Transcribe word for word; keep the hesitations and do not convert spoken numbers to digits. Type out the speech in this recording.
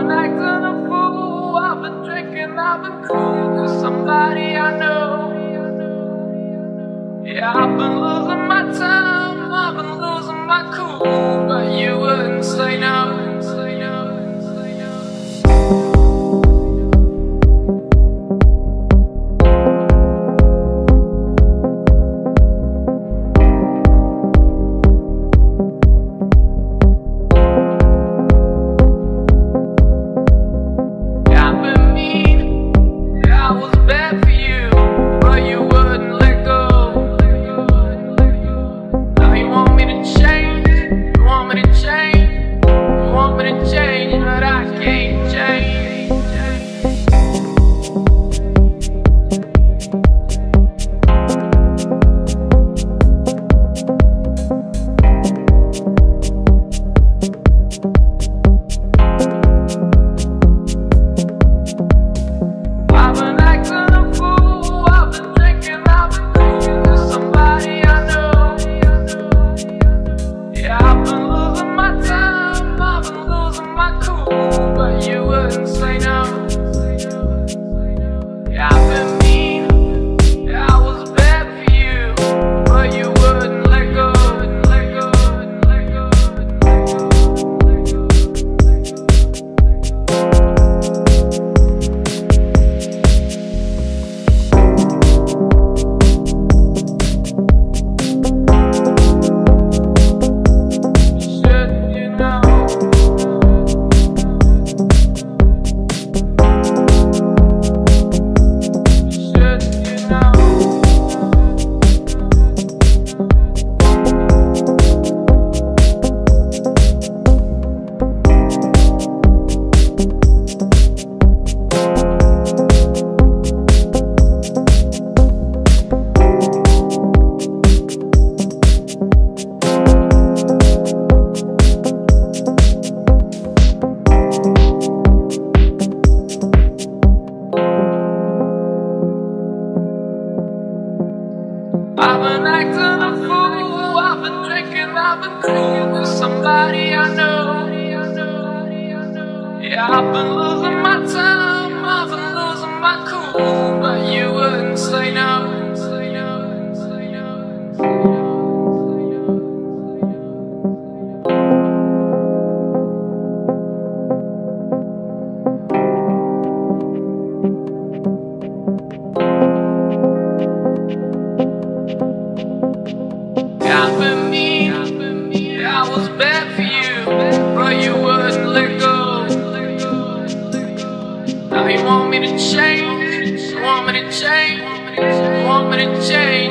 been acting a fool, I've been drinking, I've been cool to somebody I know. Yeah, I've been losing my time, I've been losing my cool, but you wouldn't say no. I've been acting a fool, I've been drinking, I've been cool with somebody I know. Yeah, I've been losing my time, I've been losing my cool, but you wouldn't say no. I've been mean, yeah, I was bad for you, but you wouldn't let go. Now you want me to change, you want me to change, you want me to change.